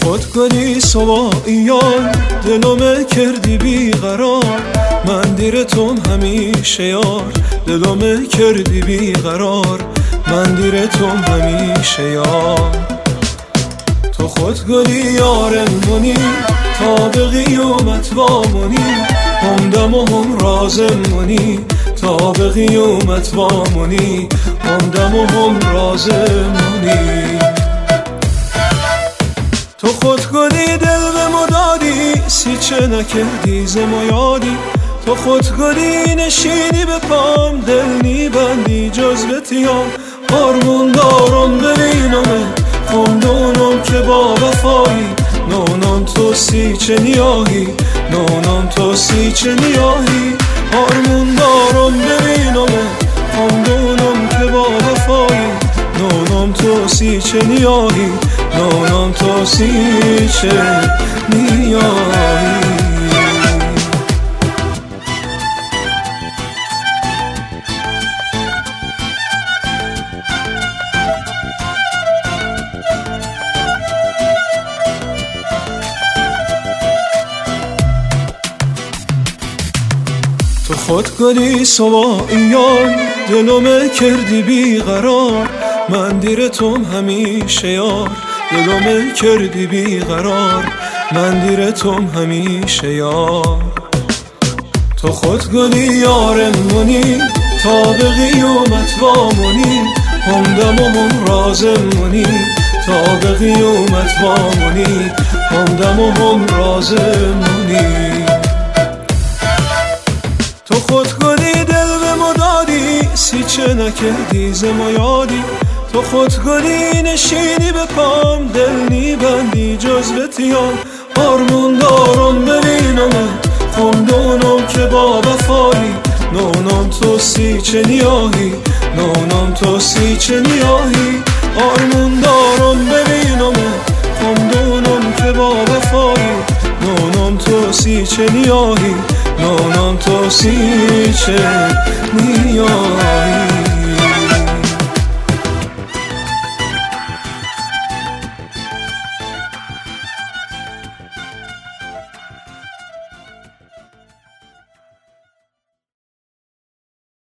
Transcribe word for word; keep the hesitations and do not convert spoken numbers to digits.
خود گلی سواییان دلم کردی بیقرار، من دیر توم همیشه یار، دلم کردی بیقرار، من دیر توم همیشه یار. تو خود گلی یارمونی تا به قیامت وامونی، هم دم و هم رازمونی تا به قیامت وامونی، هم دم و هم رازمونی. تو خود گلی دل به مدادی، سی چه نکردی زما یادی، تو خود گلی نشینی به پام، دل نی بندی جزوتیام، آرمون دارم ببینمه خمدونم که با وفایی، نونم تو سی چه نیاهی، نونم تو سی چه نیاهی، آرمون دارم ببینمه خمدونم که با وفایی، نونم تو سی چه نیاهی، نونم تو سی چه نیاهی. تو خود گلی سواییان دلم کردی بیقرار، من دیر توم همیشه یار، دلم کردی بیقرار، من دیر توم همیشه یار. تو خود گلی یارمونی تا به قیامت وامونی، هم دم و هم رازمونی تا به قیامت وامونی، هم دم و هم رازمونی. تو خود گلی دل به مدادی، سی چه نکردی زما یادی، تو خود گلی نشینی به پام، دل نی بندی جزوتیام، آرمون دارم ببینمه خمدونم که با وفایی، نونم تو سی چه نیاهی، نونم تو سی چه نیاهی، آرمون دارم ببینمه خمدونم که با وفایی، نونم تو سی چه نیاهی، نونم تو سی چه نیاهی.